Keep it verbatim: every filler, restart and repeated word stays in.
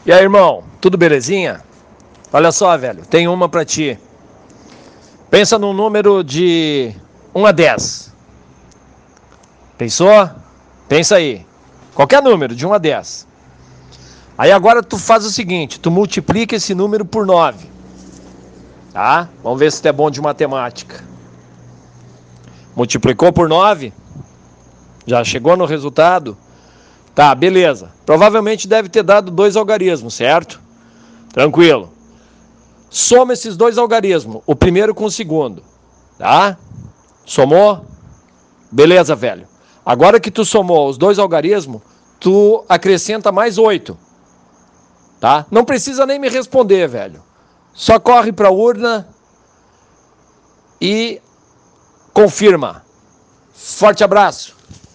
E aí, irmão, tudo belezinha? Olha só, velho, tem uma pra ti. Pensa num número de um a dez. Pensou? Pensa aí. Qualquer número, de um a dez. Aí agora tu faz o seguinte, tu multiplica esse número por nove. Tá? Vamos ver se tu é bom de matemática. Multiplicou por nove? Já chegou no resultado? Tá, beleza. Provavelmente deve ter dado dois algarismos, certo? Tranquilo. Soma esses dois algarismos, o primeiro com o segundo. Tá? Somou? Beleza, velho. Agora que tu somou os dois algarismos, tu acrescenta mais oito. Tá? Não precisa nem me responder, velho. Só corre para a urna e confirma. Forte abraço.